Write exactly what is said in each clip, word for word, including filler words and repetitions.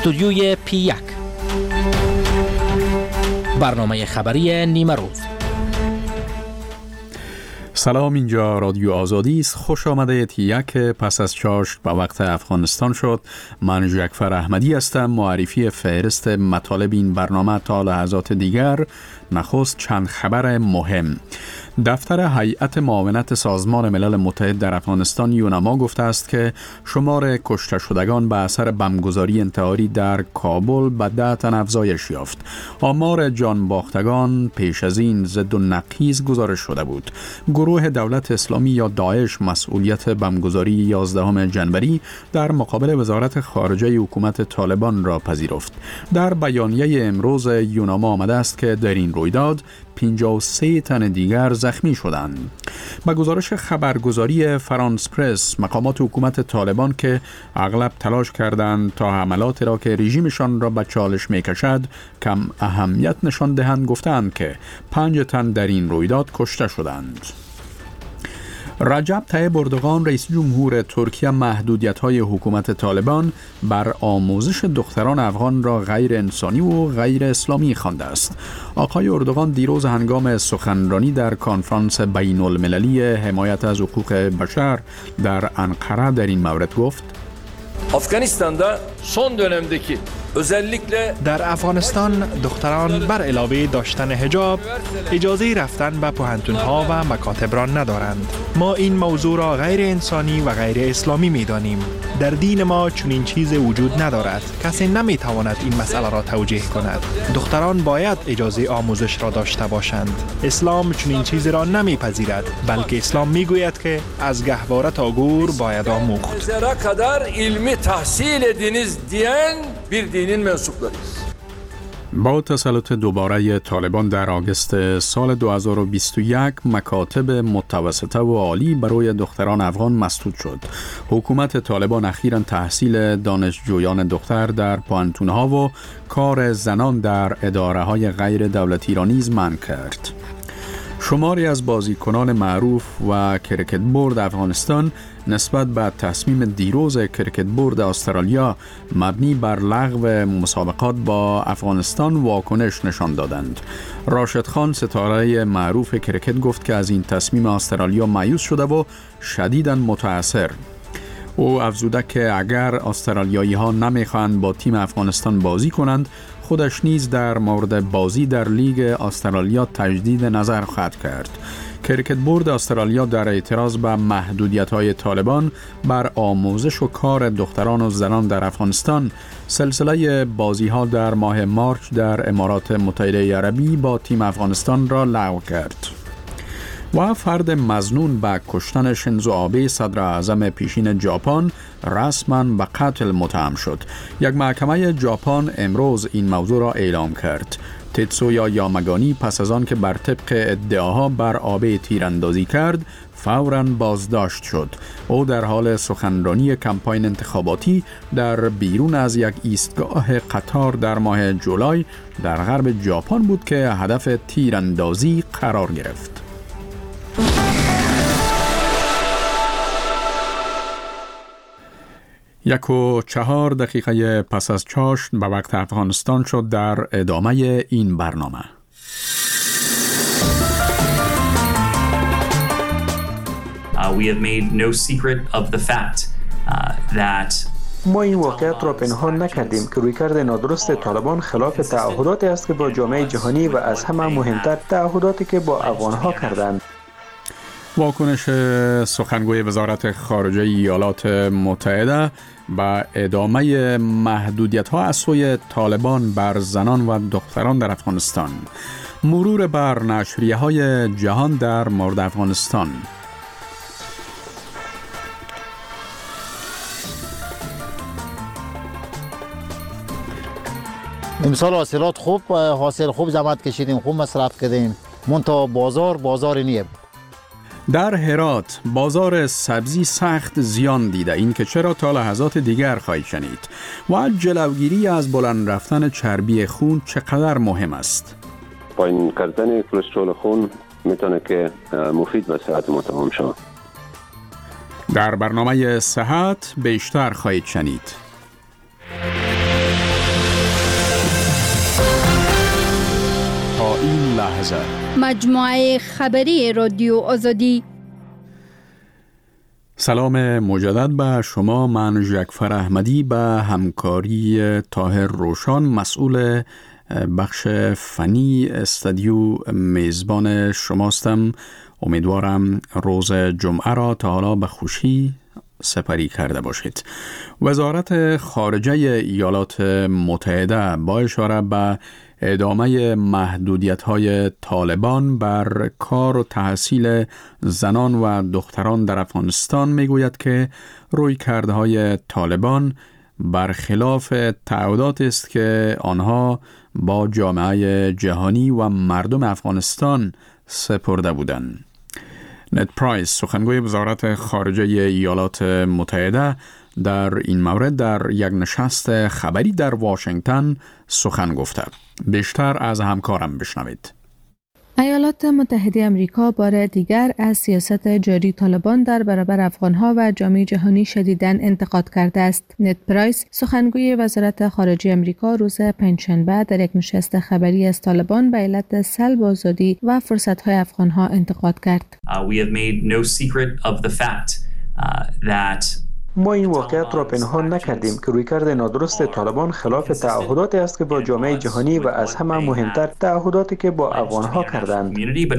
استودیوی پی یک، برنامه خبری نیمه روز. سلام، اینجا رادیو آزادی است. خوش آمده تی یک پس از چاشت به وقت افغانستان شد. من جعفر احمدی هستم. معرفی فهرست مطالب این برنامه تا لحظات دیگر. نخست چند خبر مهم. دفتر هیئت معاونت سازمان ملل متحد در افغانستان یونما گفته است که شمار کشته شدگان به اثر بمبگذاری انتحاری در کابل به ده تن افزایش یافت. آمار جان باختگان پیش از این ضد و نقیض گزارش شده بود. گروه دولت اسلامی یا داعش مسئولیت بمبگذاری یازدهم ژانویه در مقابل وزارت خارجه حکومت طالبان را پذیرفت. در بیانیه امروز یونما آمده است که در این رویداد پنجاه و سه تن دیگر زخمی شدند. با گزارش خبرگزاری فرانس پرس، مقامات حکومت طالبان که اغلب تلاش کردند تا حملات را که رژیمشان را به چالش می‌کشد کم اهمیت نشان دهند، گفتند که پنج تن در این رویداد کشته شدند. رجب طیب اردوغان رئیس جمهور ترکیه محدودیت‌های حکومت طالبان بر آموزش دختران افغان را غیر انسانی و غیر اسلامی خوانده است. آقای اردوغان دیروز هنگام سخنرانی در کنفرانس بین المللی حمایت از حقوق بشر در انقره در این مورد گفت: افغانستان'da son dönemdeki özellikle در افغانستان دختران بر علاوه داشتن حجاب اجازه رفتن به پوهنتون‌ها و مکاتب را ندارند. ما این موضوع را غیر انسانی و غیر اسلامی می‌دانیم. در دین ما چنین چیزی وجود ندارد. کسی نمی‌تواند این مسئله را توجیه کند. دختران باید اجازه آموزش را داشته باشند. اسلام چنین چیزی را نمی‌پذیرد، بلکه اسلام می‌گوید که از گهواره تا گور باید آموخت. zera kadar ilmi tahsil ediniz diyen bir dinin mensuplarıyız. با تسلط دوباره طالبان در آگوست سال دو هزار و بیست و یک مکاتب متوسطه و عالی برای دختران افغان مسدود شد. حکومت طالبان اخیراً تحصیل دانشجویان دختر در پوهنتون‌ها و کار زنان در اداره‌های غیر دولتی را نیز منع کرد. شماری از بازیکنان معروف و کرکت بورد افغانستان نسبت به تصمیم دیروز کرکت بورد استرالیا مبنی بر لغو مسابقات با افغانستان واکنش نشان دادند. راشد خان، ستاره معروف کرکت، گفت که از این تصمیم استرالیا مایوس شده و شدیداً متاثر. او افزوده که اگر استرالیایی ها نمیخواهند با تیم افغانستان بازی کنند، خودش نیز در مورد بازی در لیگ استرالیا تجدید نظر خواهد کرد. کرکت بورد استرالیا در اعتراض به محدودیت‌های طالبان بر آموزش و کار دختران و زنان در افغانستان سلسله بازی‌ها در ماه مارچ در امارات متحده عربی با تیم افغانستان را لغو کرد. و فرد مظنون به کشتن شینزو آبه صدر اعظم پیشین ژاپن رسما به قتل متهم شد. یک محکمه ژاپن امروز این موضوع را اعلام کرد. تتسویا یاماگانی پس از آن که بر طبق ادعاها بر آبه تیراندازی کرد فوراً بازداشت شد. او در حال سخنرانی کمپاین انتخاباتی در بیرون از یک ایستگاه قطار در ماه جولای در غرب ژاپن بود که هدف تیراندازی قرار گرفت. یک و چهار دقیقه پس از چاشت به وقت افغانستان شد. در ادامه این برنامه Uh, we have made no secret of the fact uh, that ما این واقعیت را پنهان نکردیم که رویکرد نادرست طالبان خلاف تعهداتی است که با جامعه جهانی و از همه مهمتر تعهداتی که با افغانها کردند. واکنش سخنگوی وزارت خارجه ایالات متحده با ادامه محدودیت‌ها از سوی طالبان بر زنان و دختران در افغانستان. مرور بر نشریه‌های جهان در مورد افغانستان. امسال حاصلات خوب حاصل خوب زحمت کشیدیم، خوب مصرف کردیم. منتها بازار بازار نیه. در هرات بازار سبزی سخت زیان دیده. این که چرا تا لحظات دیگر خواهید شنید. و جلوگیری از بلند رفتن چربی خون چقدر مهم است. پایین کردن کلسترول خون میتونه که مفید به صحت ما تمام شود. در برنامه صحت بیشتر خواهید شنید. این لحظه. مجموعه خبری رادیو آزادی. سلام مجدد به شما. من جعفر احمدی به همکاری طاهر روشان مسئول بخش فنی استودیو میزبان شماستم. امیدوارم روز جمعه را تا حالا به خوشی سپری کرده باشید. وزارت خارجه ایالات متحده با اشاره به ادامه محدودیت‌های طالبان بر کار و تحصیل زنان و دختران در افغانستان میگوید که رویکردهای طالبان برخلاف تعهدات است که آنها با جامعه جهانی و مردم افغانستان سپرده بودند. نت پرایس، سخنگوی وزارت خارجه ایالات متحده، در این مورد در یک نشست خبری در واشنگتن سخن گفته. بیشتر از همکارم بشنوید. ایالات متحده آمریکا بار دیگر از سیاست جاری طالبان در برابر افغانها و جامعه جهانی شدیداً انتقاد کرده است. نت پرایس، سخنگوی وزارت خارجه آمریکا، روز پنجشنبه در یک نشست خبری از طالبان به علت سلب آزادی و فرصت‌های افغانها انتقاد کرد. Uh, we have made no secret of the fact uh, that ما این واقعیت را پنهان نکردیم که رویکرد نادرست طالبان خلاف تعهداتی است که با جامعه جهانی و از همه مهمتر تعهداتی که با افغانها کردند.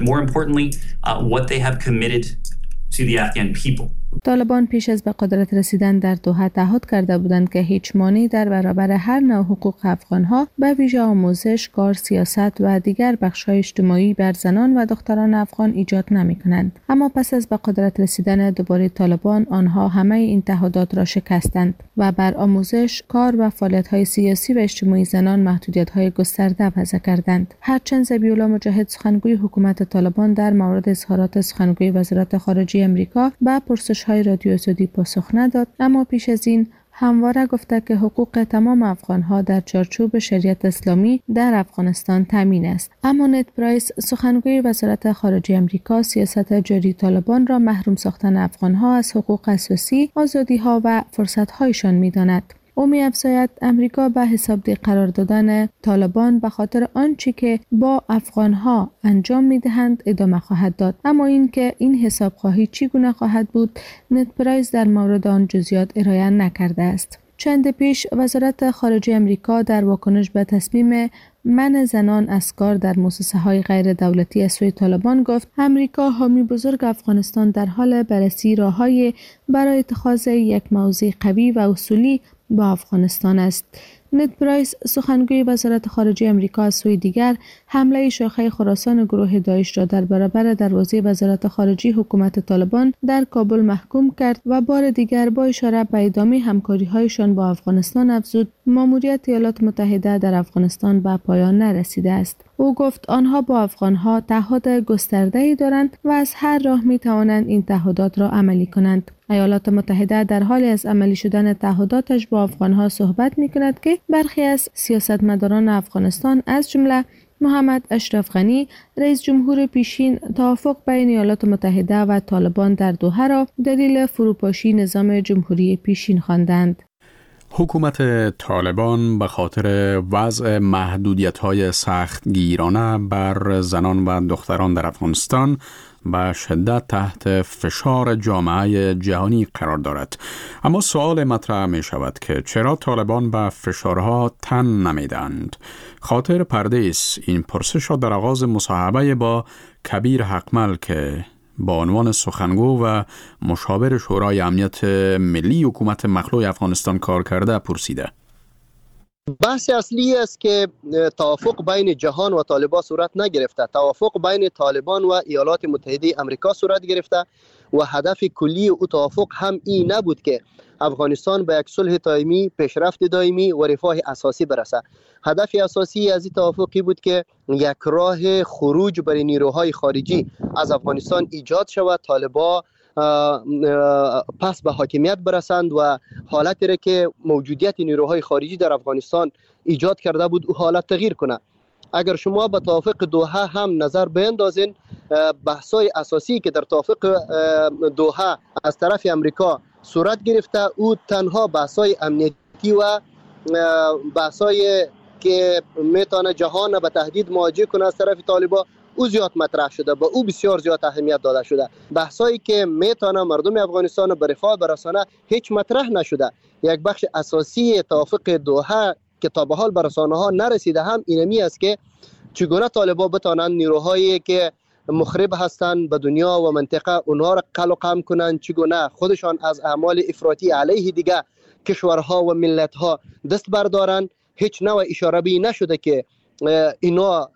طالبان پیش از به قدرت رسیدن در دوحه تعهد کرده بودند که هیچ مانعی در برابر هر نوع حقوق افغانها به ویژه آموزش، کار، سیاست و دیگر بخش‌های اجتماعی بر زنان و دختران افغان ایجاد نمی‌کنند. اما پس از به قدرت رسیدن دوباره طالبان، آنها همه این تعهدات را شکستند و بر آموزش، کار و فعالیت‌های سیاسی و اجتماعی زنان محدودیت‌های گسترده وضع کردند. هرچند ذبیح‌الله مجاهد، سخنگوی حکومت طالبان، در مورد اظهارات سخنگوی وزارت خارجه آمریکا به پرسش های رادیو آزادی پاسخ نداد، اما پیش از این همواره گفته که حقوق تمام افغانها در چارچوب شریعت اسلامی در افغانستان تامین است. اما نت پرایس، سخنگوی وزارت خارجه آمریکا، سیاست جاری طالبان را محروم ساختن افغانها از حقوق اساسی، آزادی‌ها و فرصت‌هایشان می‌داند. او می‌افزاید امریکا به حسابدهی قرار دادن طالبان به خاطر آنچه که با افغانها انجام می‌دهند ادامه خواهد داد، اما این که این حسابخواهی چگونه خواهد بود، نت پرایس در مورد آن جزئیات ارائه نکرده است. چند پیش وزارت خارجه آمریکا در واکنش به تصمیم منع زنان از کار در مؤسسه‌های غیر دولتی از سوی طالبان گفت امریکا حامی بزرگ افغانستان در حال بررسی راه‌های برای اتخاذ یک موضع قوی و اصولی با افغانستان است. نت پرایس، سخنگوی وزارت خارجه آمریکا، از سوی دیگر حمله شاخه خراسان گروه داعش را در برابر دروازه وزارت خارجه حکومت طالبان در کابل محکوم کرد و بار دیگر با اشاره به ادامه همکاری‌هایشان با افغانستان افزود ماموریت ایالات متحده در افغانستان به پایان نرسیده است. او گفت آنها با افغانها تعهد گسترده‌ای دارند و از هر راه می توانند این تعهدات را عملی کنند. ایالات متحده در حال از عملی شدن تعهداتش با افغانها صحبت می کند که برخی از سیاستمداران افغانستان از جمله محمد اشرف غنی، رئیس جمهور پیشین، توافق بین ایالات متحده و طالبان در دوحه را دلیل فروپاشی نظام جمهوری پیشین خواندند. حکومت طالبان به خاطر وضع محدودیت‌های سختگیرانه بر زنان و دختران در افغانستان به شدت تحت فشار جامعه جهانی قرار دارد. اما سوال مطرح می شود که چرا طالبان به فشارها تن نمیدند؟ خاطر پردیس این پرسش را در آغاز مصاحبه با کبیر حقمل که با عنوان سخنگو و مشاور شورای امنیت ملی حکومت مخلوع افغانستان کار کرده پرسیده. بحث اصلی است که توافق بین جهان و طالبان صورت نگرفته. توافق بین طالبان و ایالات متحده آمریکا صورت گرفته و هدف کلی او توافق هم این نبود که افغانستان به یک صلح دائمی، پیشرفت دائمی و رفاه اساسی برسه. هدف اساسی از این توافقی بود که یک راه خروج برای نیروهای خارجی از افغانستان ایجاد شود، طالبان پس به حاکمیت برسند و حالتی را که موجودیت نیروهای خارجی در افغانستان ایجاد کرده بود او حالت تغییر کنه. اگر شما به توافق دوحه هم نظر بیندازین، بحث‌های اساسی که در توافق دوحه از طرف امریکا صورت گرفته او تنها بحث‌های امنیتی و بحث‌های که میتونه جهان به تهدید مواجه کنه از طرف طالبان او زیاد مطرح شده، به او بسیار زیاد اهمیت داده شده. بحثایی که میتونه مردم افغانستان به رفاه برسانه هیچ مطرح نشده. یک بخش اساسی توافق دوحه که تا به حال به رسانه ها نرسیده هم اینمی است که چگونه طالبان بتانند نیروهایی که مخرب هستند به دنیا و منطقه اونها را قل و قم کنند، چگونه خودشان از اعمال افراطی علیه دیگه کشورها و ملت‌ها دست بردارند. هیچ نوع اشاره به نشده که اینا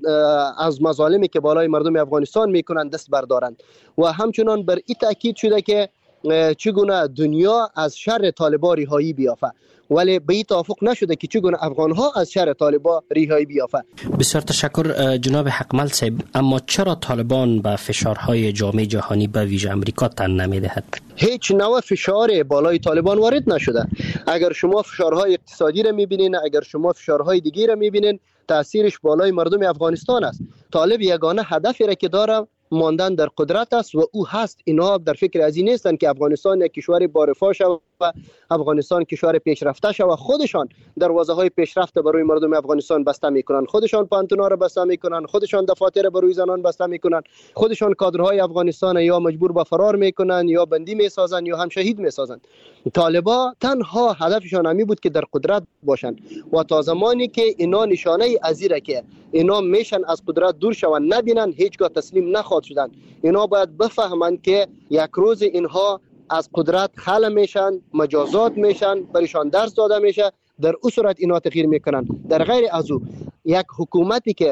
از مظالمی که بالای مردم افغانستان میکنند دست بردارند و همچنان بر این تاکید شده که چگونه دنیا از شر طالبان رهایی بیافته، ولی به این توافق نشده که چگونه افغانها از شر طالبان رهایی بیافته. بسیار تشکر جناب حقمل صاحب. اما چرا طالبان به فشارهای جامعه جهانی به ویژه امریکا تن نمیدهد؟ هیچ نوع فشار بالای طالبان وارد نشده. اگر شما فشارهای اقتصادی را میبینین، اگر شما فشارهای دیگه را میبینین، تاثیرش بالای مردم افغانستان است. طالب یگانه هدفی را که داره ماندن در قدرت است و او هست. اینها در فکر از این نیستند که افغانستان یک کشور بارفا شود و افغانستان کشور پیشرفته شود. خودشان دروازه های پیشرفت برای مردم افغانستان بسته میکنند، خودشان پانتونا را بسته میکنند، خودشان دفاتر برای زنان بسته میکنند، خودشان کادرهای افغانستان یا مجبور به فرار میکنند یا بندی میسازند یا هم شهید میسازند. طالبان تنها هدفشان همی بود که در قدرت باشند و تا زمانی که اینا نشانه ازیره که اینا میشن از قدرت دور شوند نبینن، هیچگاه تسلیم نخواهد شدن. اینا باید بفهمند که یک روز اینها از قدرت خلع میشن، مجازات میشن، برایشان درس داده میشه، در اون صورت اینا تغییر میکنن. در غیر از او یک حکومتی که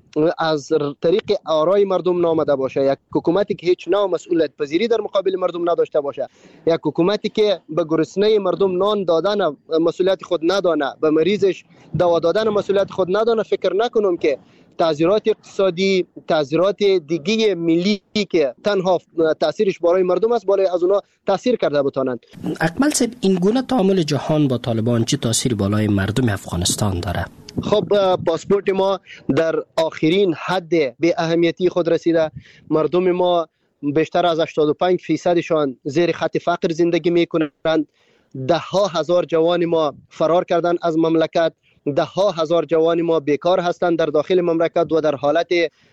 از طریق آرای مردم نامده باشه، یک حکومتی که هیچ نوع مسئولیت پذیری در مقابل مردم نداشته باشه، یک حکومتی که به گرسنه مردم نان دادن مسئولیت خود ندانه، به مریضش دوا دادن مسئولیت خود ندانه، فکر نکنم که تعذیرات اقتصادی، تعذیرات دیگه ملی که تنها تاثیرش برای مردم است بالای از اونا تاثیر کرده بتانند. اکمل صاحب، این گونه تعامل جهان با طالبان چه تاثیری بالای مردم افغانستان داره؟ خب پاسپورت ما در آخرین حد به اهمیتی خود رسیده. مردم ما بیشتر از هشتاد و پنج فیصدشان زیر خط فقر زندگی میکنند. ده ها هزار جوان ما فرار کردن از مملکت، ده ها هزار جوان ما بیکار هستند در داخل مملکت و در حالت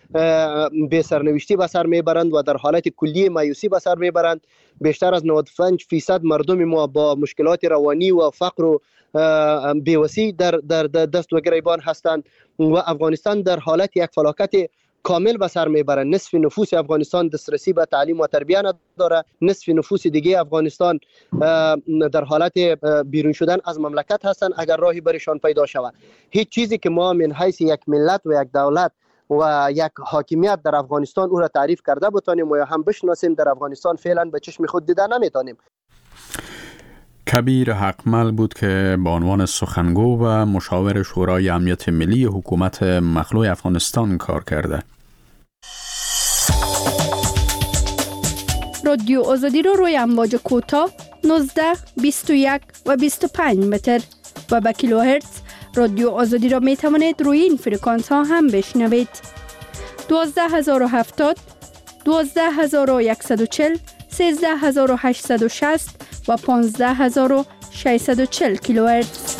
بی سرنوشتی به سر میبرند و در حالت کلی مایوسی به سر میبرند. بیشتر از نود و پنج فیصد مردم ما با مشکلات روانی و فقر و بیوسی در در دست و گریبان هستند و افغانستان در حالت یک فلاکت کامل به سر میبره. نصف نفوس افغانستان دسترسی به تعلیم و تربیت نداره، نصف نفوس دیگه افغانستان در حالت بیرون شدن از مملکت هستند اگر راهی برشان پیدا شود. هیچ چیزی که ما من حیث یک ملت و یک دولت و یک حاکمیت در افغانستان او را تعریف کرده بتانیم و یا هم بشناسیم در افغانستان فعلا به چشم خود دیده نمیتونیم. کبیر حقمل بود که به عنوان سخنگو و مشاور شورای امنیت ملی حکومت مخلوع افغانستان کار کرده. رادیو آزادی رو روی امواج کوتاه نوزده، بیست و یک و بیست و پنج متر و با کیلوهرتز رادیو آزادی را می توانید روی این فرکانس ها هم بشنوید. دوازده هزار و هفتاد، دوازده هزار و صد و چهل، سیزده هزار و هشتصد و شصت و پانزده هزار و ششصد و چهل کیلوهرتز.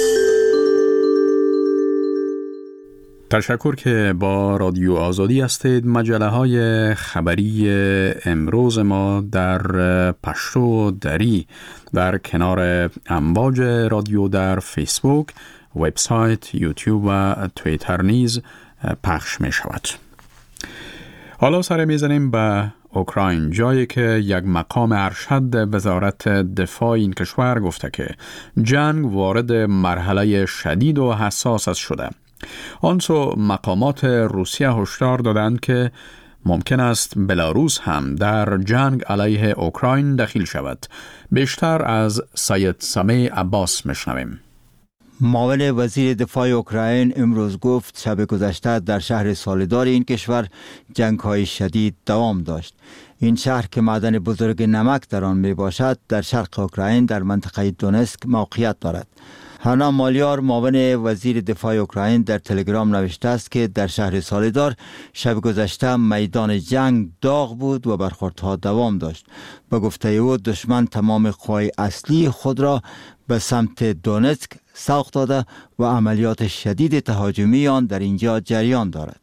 تشکر که با رادیو آزادی هستید. مجله های خبری امروز ما در پشتو و دری در کنار امواج رادیو در فیسبوک، وبسایت، یوتیوب و توییتر نیز پخش می شود. حالا سر میزنیم به اوکراین، جایی که یک مقام ارشد وزارت دفاع این کشور گفته که جنگ وارد مرحله شدید و حساس شده. آنسو مقامات روسیه هشدار دادند که ممکن است بلاروس هم در جنگ علیه اوکراین دخیل شود. بیشتر از سید سمیع عباس میشنویم. معاون وزیر دفاع اوکراین امروز گفت شب گذشته در شهر سالدار این کشور جنگ‌های شدید دوام داشت. این شهر که معدن بزرگ نمک در آن می باشد در شرق اوکراین در منطقه دونسک موقعیت دارد. هانا مالیار معاون وزیر دفاع اوکراین در تلگرام نوشته است که در شهر سالدار شب گذشته میدان جنگ داغ بود و برخوردها دوام داشت. به گفته او دشمن تمام قوای اصلی خود را به سمت دونتسک سوق داده و عملیات شدید تهاجمی آن در اینجا جریان دارد.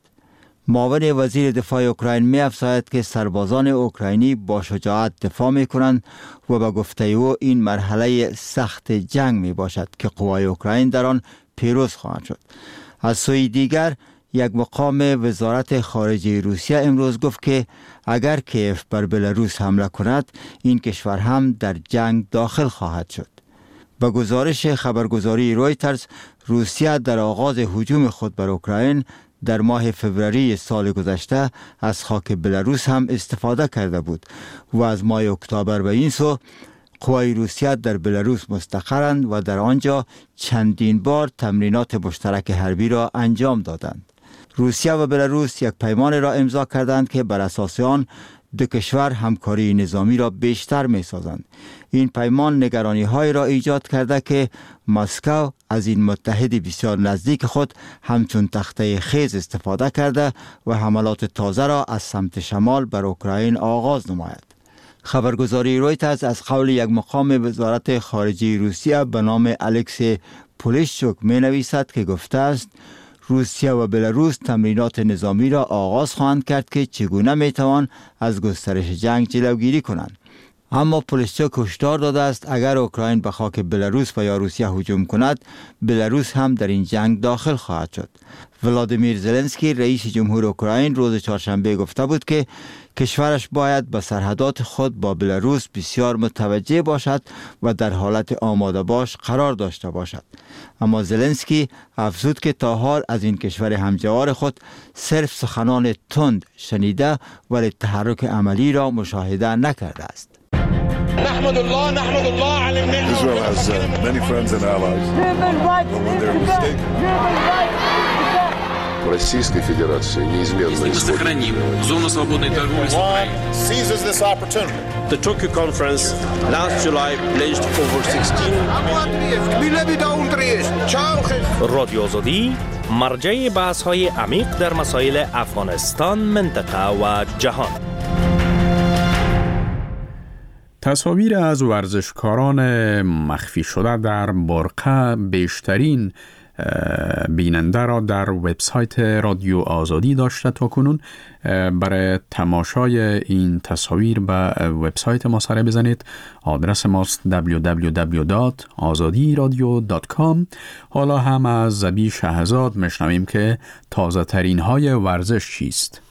معاون وزیر دفاع اوکراین می افزاید که سربازان اوکراینی با شجاعت دفاع می کنند و به گفته او این مرحله سخت جنگ می باشد که قوای اوکراین در آن پیروز خواهند شد. از سوی دیگر یک مقام وزارت خارجه روسیه امروز گفت که اگر کیف بر بلاروس حمله کند این کشور هم در جنگ داخل خواهد شد. با گزارش خبرگزاری رویترز، روسیه در آغاز هجوم خود بر اوکراین در ماه فوریه سال گذشته از خاک بلاروس هم استفاده کرده بود و از ماه اکتبر به این سو قوای روسیه در بلاروس مستقرند و در آنجا چندین بار تمرینات مشترک حربی را انجام دادند. روسیه و بلاروس یک پیمان را امضا کردند که بر اساس آن دو کشور همکاری نظامی را بیشتر می سازند. این پیمان نگرانی های را ایجاد کرده که مسکو از این متحد بسیار نزدیک خود همچون تخته خیز استفاده کرده و حملات تازه را از سمت شمال بر اوکراین آغاز نماید. خبرگزاری رویترز از قول یک مقام وزارت خارجه روسیه به نام الکس پولیشچوک می نویسد که گفته است روسیه و بلاروس تمرینات نظامی را آغاز خواهند کرد که چگونه می توان از گسترش جنگ جلوگیری کنند. اما پولیشچوک هشدار داده است اگر اوکراین به خاک بلاروس و یا روسیه هجوم کند، بلاروس هم در این جنگ داخل خواهد شد. ولادیمیر زلنسکی رئیس جمهور اوکراین روز چهارشنبه گفته بود که کشورش باید به سرحدات خود با بلاروس بسیار متوجه باشد و در حالت آماده باش قرار داشته باشد. اما زلنسکی افزود که تا حال از این کشور همجوار خود صرف سخنان تند شنیده ولی تحرک عملی را مشاهده نکرده است. نحمد الله نحمد الله على النعمة. Israel has uh, many friends and allies. But when they're mistaken. Российской Федерации неизменно исходит. Зону свободной торговли с Украиной. Seizes this opportunity. The Tokyo conference last July pledged over sixteen. رادیو آزادی مرجع بحث‌های عمیق در مسائل افغانستان، منطقه و جهان. تصاویر از ورزشکاران مخفی شده در برقه بیشترین بیننده را در وبسایت رادیو آزادی داشته تا کنون. برای تماشای این تصاویر به وبسایت ما سر بزنید. آدرس ماست دبلیو دبلیو دبلیو دات آزادی رادیو دات کام. حالا هم از زبی شهزاد میشنویم که تازه ترین های ورزش چیست.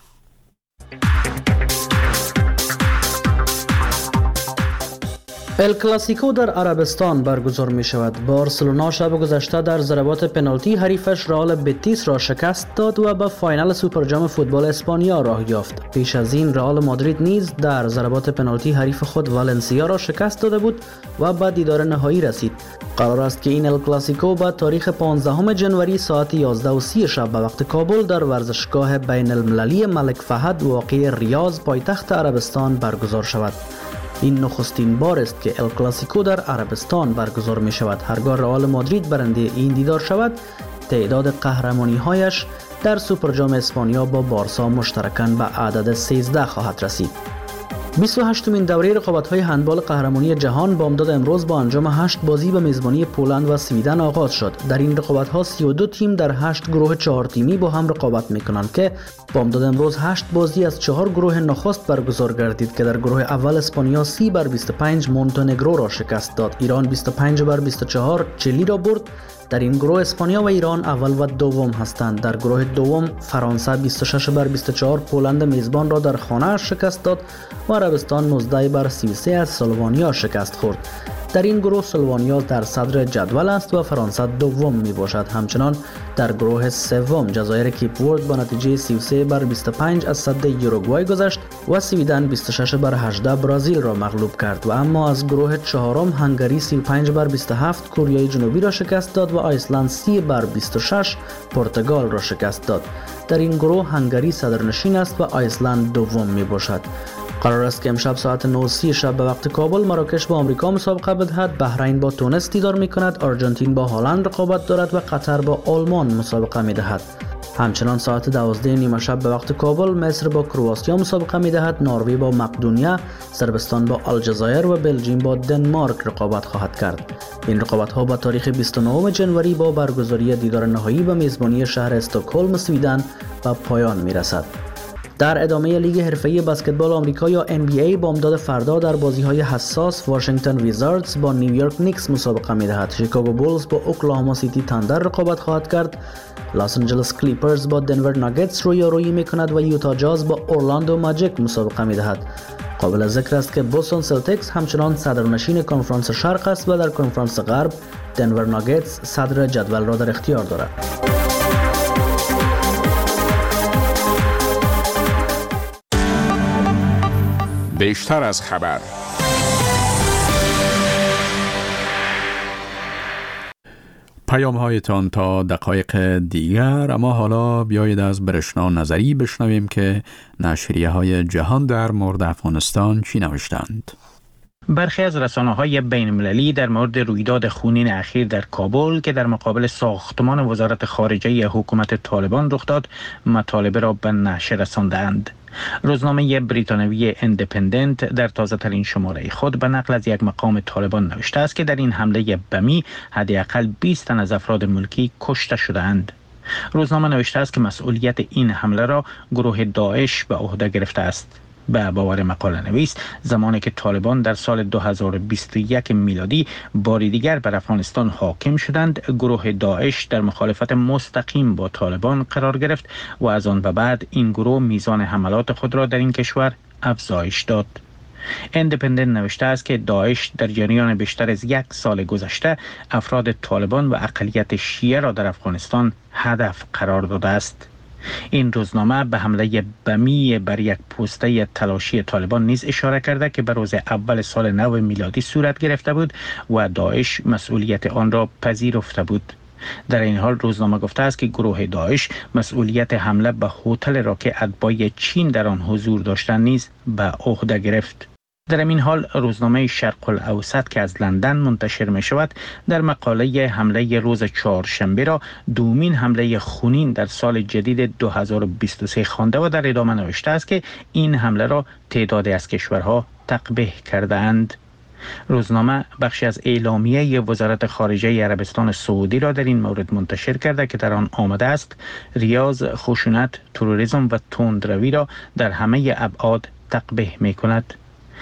ال کلاسیکو در عربستان برگزار می شود. بارسلونا شب گذشته در ضربات پنالتی حریفش رئال بتیس را شکست داد و به فاینال سوپر جام فوتبال اسپانیا راه یافت. پیش از این رئال مادرید نیز در ضربات پنالتی حریف خود والنسیا را شکست داده بود و به دیدار نهایی رسید. قرار است که این ال کلاسیکو با تاریخ پانزدهم ژانویه ساعت یازده و سی شب به وقت کابل در ورزشگاه بین المللی ملک فهد واقع ریاض پایتخت عربستان برگزار شود. این نخستین بار است که ال کلاسیکو در عربستان برگزار می شود. هرگاه رئال مادرید برنده این دیدار شود، تعداد قهرمانی هایش در سوپر جام اسپانیا با بارسا مشترکاً به عدد سیزده خواهد رسید. بیست و هشتمین دوره رقابت‌های هندبال قهرمانی جهان بامداد امروز با انجام هشت بازی به میزبانی پولند و سویدن آغاز شد. در این رقابت‌ها سی و دو تیم در هشت گروه چهار تیمی با هم رقابت می‌کنند که بامداد امروز هشت بازی از چهار گروه نخست برگزار گردید که در گروه اول اسپانیا سی بر بیست و پنج مونتنگرو را شکست داد. ایران بیست و پنج بر بیست و چهار چلی را برد. در این گروه اسپانیا و ایران اول و دوم هستند. در گروه دوم فرانسه بیست و شش بر بیست و چهار پولند میزبان را در خانه شکست داد و عربستان نوزده بر سی و سه از سلوانیا شکست خورد. در این گروه سلوانیا در صدر جدول است و فرانسه دوم می باشد. همچنان در گروه سوم جزایر کیپ ورد با نتیجه سی و سه بر بیست و پنج از صد یوروگوای گذشت و سویدن بیست و شش بر هجده برزیل را مغلوب کرد و اما از گروه چهارم هنگری سی و پنج بر بیست و هفت کره جنوبی را شکست داد و آیسلند سی بر بیست و شش پرتغال را شکست داد. در این گروه هنگری صدرنشین است و آیسلند دوم می باشد. قرار است که امشب ساعت نه و سی شب به وقت کابل مراکش با آمریکا مسابقه بدهد، بحرین با تونس دیدار می کند، آرژانتین با هلند رقابت دارد و قطر با آلمان مسابقه می دهد. همچنان ساعت دوازده نیمه شب به وقت کابل مصر با کرواتیا مسابقه می‌دهد، نروژ با مقدونیه، صربستان با الجزایر و بلژیم با دنمارک رقابت خواهد کرد. این رقابت‌ها با تاریخ بیست و نهم ژانویه با برگزاری دیدار نهایی به میزبانی شهر استکهلم سویدن به پایان می‌رسد. در ادامه لیگ حرفه‌ای بسکتبال آمریکا یا ان بی ای با امداد فردا در بازی‌های حساس واشنگتن ویزاردز با نیویورک نیکس مسابقه می‌دهد. شیکاگو بولز با اوکلاهاما سیتی تاندر رقابت خواهد کرد. لاس آنجلس کلیپرز با دنور ناگتس رویارویی می‌کند و یوتا جاز با اورلاندو ماجیک مسابقه می‌دهد. قابل ذکر است که بوستون سلتیکس همچنان صدرنشین کنفرانس شرق است و در کنفرانس غرب دنور ناگتس صدر جدول را در اختیار دارد. بیشتر از خبر. پیام هایتان تا دقایق دیگر، اما حالا بیایید از برشنا نظری بشنویم که نشریه های جهان در مورد افغانستان چی نوشتند. برخی از رسانه‌های بین‌المللی در مورد رویداد خونین اخیر در کابل که در مقابل ساختمان وزارت خارجه حکومت طالبان رخ داد، مطالب را به نشر رساندند. روزنامه بریتانیایی اندیپندنت در تازه ترین شماره خود به نقل از یک مقام طالبان نوشته است که در این حمله بمی حداقل بیست تن از افراد ملکی کشته شدند. روزنامه نوشته است که مسئولیت این حمله را گروه داعش به عهده گرفته است. به باور مقاله نویس، زمانی که طالبان در سال دو هزار و بیست و یک میلادی باری دیگر بر افغانستان حاکم شدند، گروه داعش در مخالفت مستقیم با طالبان قرار گرفت و از آن به بعد این گروه میزان حملات خود را در این کشور افزایش داد. اندیپندنت نوشته است که داعش در جریان بیشتر از یک سال گذشته افراد طالبان و اقلیت شیعه را در افغانستان هدف قرار داده است. این روزنامه به حمله بمی بر یک پوسته تلاشی طالبان نیز اشاره کرده که به روز اول سال نو میلادی صورت گرفته بود و داعش مسئولیت آن را پذیرفته بود. در این حال روزنامه گفته است که گروه داعش مسئولیت حمله به هتل را که اتباع چین در آن حضور داشتند نیز به عهده گرفت. در این حال روزنامه شرق الاوسط که از لندن منتشر می شود در مقاله حمله روز چهارشنبه را دومین حمله خونین در سال جدید دو هزار و بیست و سه خوانده و در ادامه نوشته است که این حمله را تعدادی از کشورها تقبیح کرده اند. روزنامه بخشی از اعلامیه وزارت خارجه عربستان سعودی را در این مورد منتشر کرده که در آن آمده است ریاض خشونت، تروریسم و تندروی را در همه ابعاد تقبیح می کند.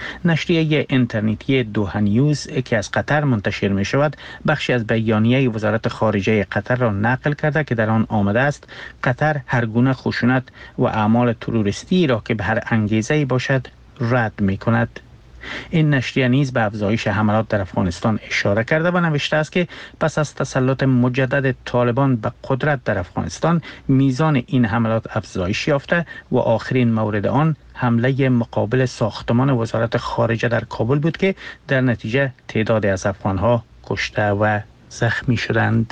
نشریه اینترنتی دوحه نیوز که از قطر منتشر می شود بخشی از بیانیه وزارت خارجه قطر را نقل کرده که در آن آمده است قطر هر گونه خشونت و اعمال تروریستی را که به هر انگیزه‌ای باشد رد می کند. این نشریه نیز به افزایش حملات در افغانستان اشاره کرده و نوشته است که پس از تسلط مجدد طالبان به قدرت در افغانستان میزان این حملات افزایش یافته و آخرین مورد آن حمله مقابل ساختمان وزارت خارجه در کابل بود که در نتیجه تعدادی از افغانها کشته و زخمی شدند.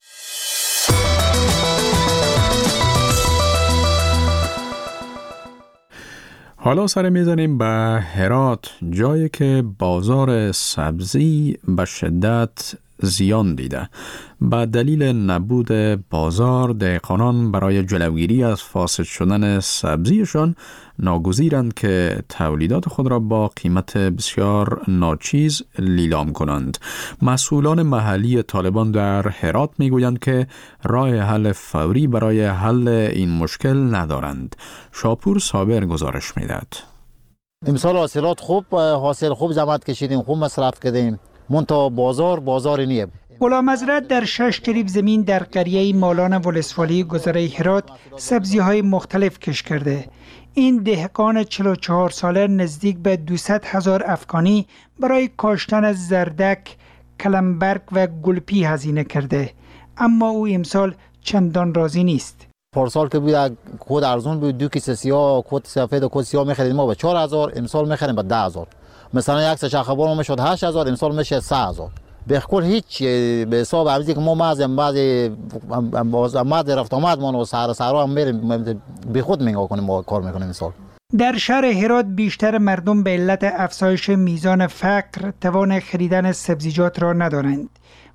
حالا سر میزنیم به هرات، جایی که بازار سبزی به شدت زیان دیده. به دلیل نبود بازار، دهقانان برای جلوگیری از فاسد شدن سبزیشان ناگزیرند که تولیدات خود را با قیمت بسیار ناچیز لیلام کنند. مسئولان محلی طالبان در هرات میگویند که راه حل فوری برای حل این مشکل ندارند. شاپور صابر گزارش میدهد. امسال حاصلات خوب حاصل خوب زحمت کشیدیم، خوب مصرف کردیم، منتها بازار بازار نیه. غلام حضرت در شش کریب زمین در قریه مالان ولسوالی گذره هرات سبزی های مختلف کش کرده. این دهقان چهل و چهار ساله نزدیک به دویست هزار افغانی برای کاشتن زردک، کلمبرگ و گلپی هزینه کرده، اما او امسال چندان راضی نیست. پارسال که بود کود ارزون بود، دو کیسه سیاه کود سفید و کود سیاه می‌خرید ما به چهار هزار، امسال می‌خریم به ده هزار. مثلا یک سه خبر میشد هشت هزار، امسال میشه سه هزار. به کل هیچ به حساب عوضی که ما مازم بعضی ماده رفت آمد ما و سر سرا هم میریم به خود نگاه کنیم ما کار میکنیم امسال. در شهر هرات بیشتر مردم به علت افزایش میزان فقر توان خریدن سبزیجات را ندارند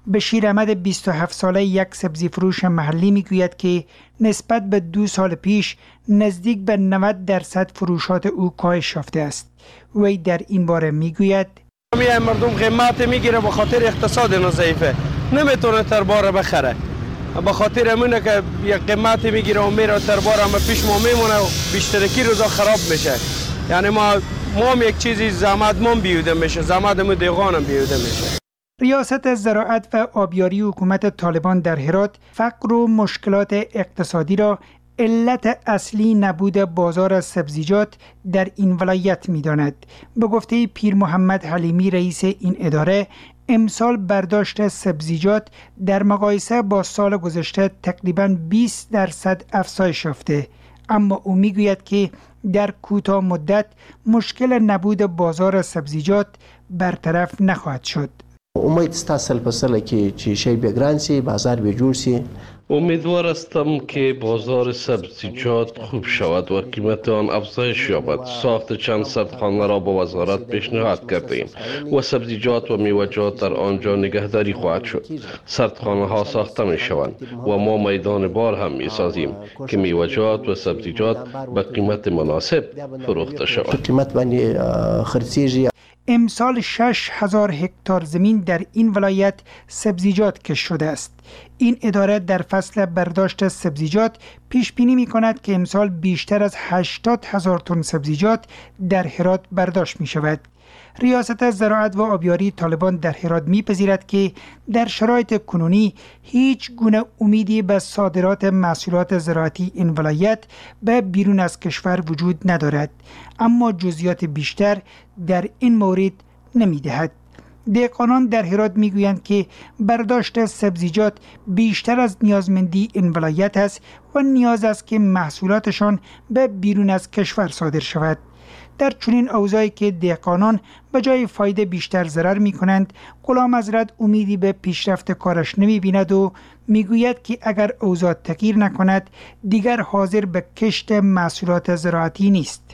بشیر احمد بیست و هفت ساله یک سبزی فروش محلی میگوید که نسبت به دو سال پیش نزدیک به نود درصد فروشات او کاهش یافته است. وی در این باره میگوید مردم قیمت میگیره به خاطر اقتصاد ضعیفه، نمیتونه تربار بخره، به خاطر امونه که یک قیمت میگیره و میره تربار هم پیش ما میمونه و بیشترکی روزا خراب میشه. یعنی ما ما هم یک چیزی زحمت ما بیوده میشه، زحمت ما دیگان هم بیوده میشه. ریاست زراعت و آبیاری حکومت طالبان در هرات فقر و مشکلات اقتصادی را علت اصلی نبود بازار سبزیجات در این ولایت می‌داند. به گفته پیر محمد حلیمی رئیس این اداره، امسال برداشت سبزیجات در مقایسه با سال گذشته تقریباً بیست درصد افزایش یافته، اما او میگوید که در کوتاه مدت مشکل نبود بازار سبزیجات برطرف نخواهد شد. امید است سال په سال کې چې شی به ګران سي، بازار به جوړ سي. امیدوار هستم که بازار سبزیجات خوب شود و قیمت آن افزایش یابد. ساخت چند سردخانه را با وزارت پیشنهاد کردیم و سبزیجات و میوه‌جات در آنجا نگهداری خواهد شد. سردخانه ها ساخته می شوند و ما میدان بار هم می سازیم که میوه‌جات و سبزیجات به قیمت مناسب فروخته شود. قیمت باندې خرڅیږي. امسال شش هزار هکتار زمین در این ولایت سبزیجات کشت شده است. این اداره در فصل برداشت سبزیجات پیش بینی می کند که امسال بیشتر از هشتاد هزار تن سبزیجات در هرات برداشت می شود. ریاست زراعت و آبیاری طالبان در هرات می‌پذیرد که در شرایط کنونی هیچ گونه امیدی به صادرات محصولات زراعتی این ولایت به بیرون از کشور وجود ندارد، اما جزئیات بیشتر در این مورد نمی‌دهد. دهقانان در هرات میگویند که برداشت سبزیجات بیشتر از نیازمندی این ولایت است و نیاز است که محصولاتشان به بیرون از کشور صادر شود. در چنین اوضاعی که دهقانان به جای فایده بیشتر ضرر می کنند، غلام حضرت امیدی به پیشرفت کارش نمی بیند و می گوید که اگر اوضاع تغییر نکند دیگر حاضر به کشت محصولات زراعتی نیست.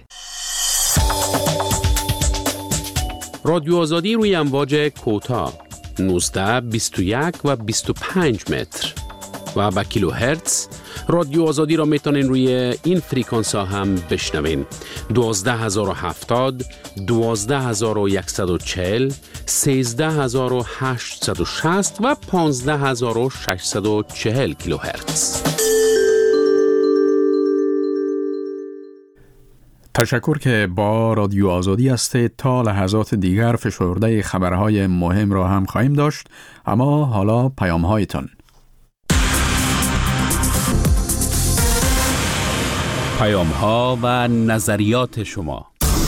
رادیو آزادی روی امواج کوتاه نوزده، بیست و یک و بیست و پنج متر و با کیلو هرتز. رادیو آزادی را میتونین روی این فریکانس ها هم بشنوین: دوازده هزار و هفتاد، دوازده هزار و صد و چهل، سیزده هزار و هشتصد و شصت و پانزده هزار و ششصد و چهل کیلو هرتز. تشکر که با رادیو آزادی هستید. تا لحظات دیگر فشرده خبرهای مهم را هم خواهیم داشت، اما حالا پیام هایتان. پیام ها و نظریات شما.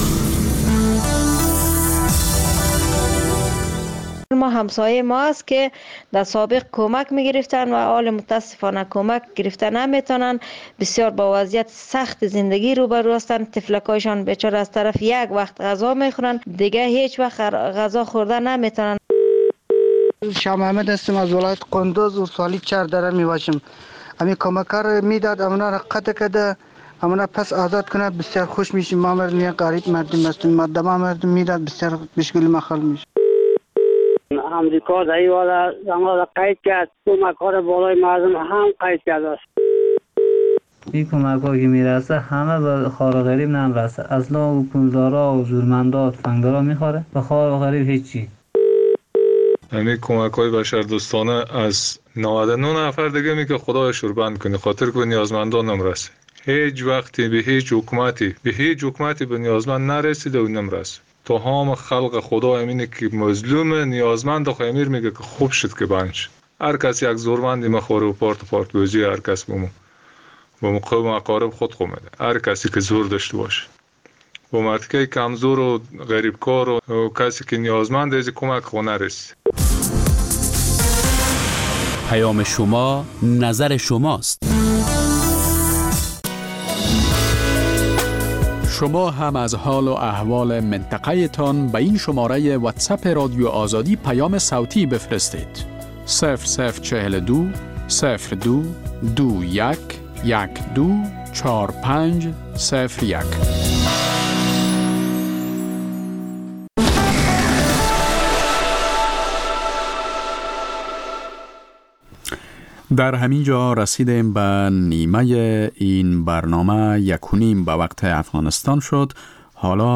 ما همسایه ما است که در سابق کمک می گرفتن و حال متاسفانه کمک گرفتن نمیتونن. بسیار با وضعیت سخت زندگی روبرو هستند. طفلکایشان بیچاره از طرف یک وقت غذا میخورن، دیگه هیچ وقت غذا خوردن نمیتونن. شاه محمد هستم از ولایت قندوز و سالی چهار داره میباشم. امی کمکار میداد امنا را قطع کرده، امنا پس آزاد کنه، بسیار خوش میشیم. ما مردم غریب مردم هستیم، مردم مردم میداد بسیار بشکل مخال میشه. امریکا در این والا زمان را قید کرد، کمکار بالای مردم هم قید کرده است. این کمک ها که میرسه همه به خار غریب نمیرسه. اصلا حکومتدارا و زورمندا فنگدارا میخوره، به خار غریب هیچی. یعنی کمک های بشردوستانه از نود و نه نفر دیگه می که خدای شوربند کنه، خاطر که نیازمندان نمیرسه. هیچ وقتی به هیچ حکومتی به هیچ حکومتی به نیازمند نرسیده و نمیرسه. تو هم خلق خدا امینه که مظلوم نیازمند خو امیر میگه که خوب شد که بنش. هر کس یک زورمندی مخوره و پارت پارت بوزی، هر کس بمو با مقام اقارب خود خو میده. هر کسی که زور داشته باشه، با مردی کمزور و غریبکار و کسی که نیازمند از کمک خو نرسه. پیام شما نظر شماست. شما هم از حال و احوال منطقه تان به این شماره واتساپ رادیو آزادی پیام صوتی بفرستید. صفر صفر چهل و دو صفر دو دو یک یک دو چهار پنج صفر یک. در همین جا رسیدیم به نیمه این برنامه. یک و نیم به وقت افغانستان شد. حالا